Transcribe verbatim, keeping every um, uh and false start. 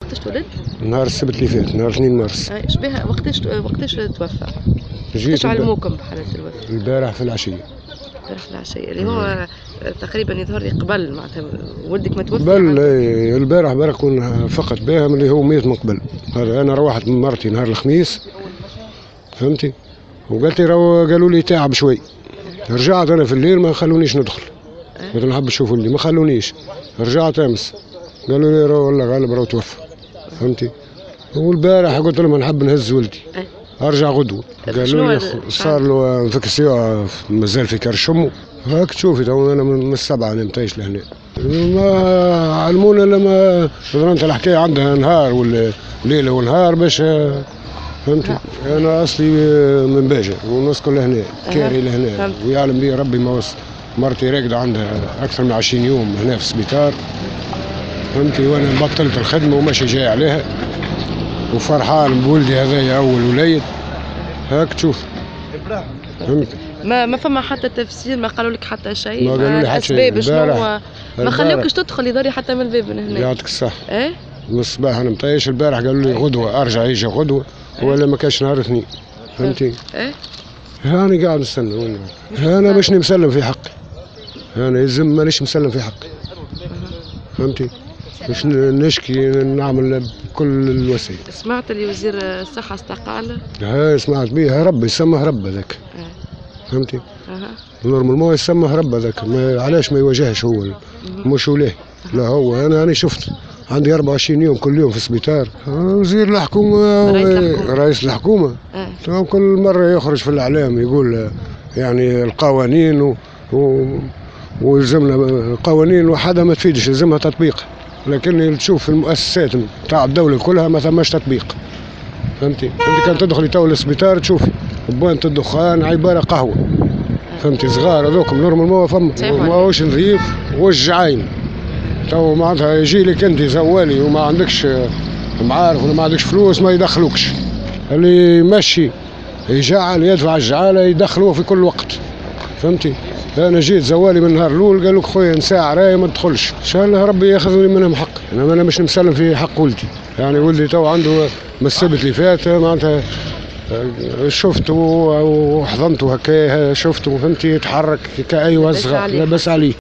وقتاش تولد؟ نهار السبت اللي فات، نهار اثنين مارس. ايش بها وقتاش وقتاش توفى؟ جيت وقتاش علموكم بحالة الوفاة؟ البارح في العشية. البارح في العشية اللي هو تقريبا يظهر لي قبل معناتها ولدك ما توفى. قبل اي البارح برك كون فقط بها من اللي هو ميت من قبل. هذا انا روحت من مرتي نهار الخميس فهمتي، وقالت لي راهو قالوا لي تعب شوي. رجعت انا في الليل ما خلونيش ندخل. قلت نحب نشوف ولدي ما خلونيش. رجعت امس قالوا لي راهو والله غالب راهو توفى فهمتي. والبارح قلت لهم نحب نهز ولدي ارجع غدوه. قالوا لي صار له انفكسيون مازال في كرش امه. هاك تشوفي تو انا من السبعه انا متايش لهنا. ما علمونا لما انت الحكايه عندها نهار ولا ليله ونهار باش فهمتي. انا اصلي من باجه ونسكن لهنا كاري لهنا ويعلم بي ربي ما وصل. مرتي راقده عندها اكثر من عشرين يوم هنا في السبيطار فهمتي، وانا بطلت الخدمه وماشي جاي عليها وفرحان بولدي هذايا اول وليد. هاك تشوف فهمت. ما ما فما حتى تفسير، ما قالوا لك حتى شيء؟ ما قالوا لي حتى شيء. شنو ما خليوكش تدخل يضري حتى من الباب من هنا؟ يعطيك الصح. ايه من الصباح انا مطيش. البارح قالوا لي غدوه ارجع يجي غدوه ولا ما كانش نهار اثنين فهمتي. ايه انا قاعد نستنى. انا مش مسلم في حقي. انا يلزم مانيش مسلم في حقي فهمتي. باش نشكي نعمل بكل الوسائل. سمعت اللي وزير الصحة استقال؟ ها سمعت بيه. ربي يسمه رب هذاك فهمتي. اها نورمالمون يسمه رب هذاك. علاش ما يواجهش هو مش وليه؟ لا هو انا انا شفت عندي أربعة وعشرين يوم كل يوم في السبيطار. وزير الحكومة رئيس الحكومة تو كل مرة يخرج في الإعلام يقول يعني القوانين و... و... ويلزمنا القوانين وحدها ما تفيدش، يلزمها تطبيق. لكن تشوف في المؤسسات نتاع الدولة كلها ما ثماش تطبيق فهمتي. انت كان تدخلي تو للسبيطار تشوفي بوانت الدخان عبارة قهوة فهمتي. صغار هذوكم نورمالمون فما ماهوش نظيف والجعاين. تو معناتها يجي لك انت زوالي وما عندكش معارف ولا ما عندكش فلوس ما يدخلوكش. اللي يمشي يجعل يدفع الجعالة يدخلوه في كل وقت فهمتي. انا جيت زوالي من النهار الاول قالوا لك خويا نساع راي ما تدخلش. ان شاء الله ربي ياخذني منهم حق. انا انا مش مسلم في حق ولدي. يعني ولدي تو عنده من السبت اللي فات معناتها شفته وحضنته هكايا شفته فهمتي يتحرك كأي وصغة لاباس عليه.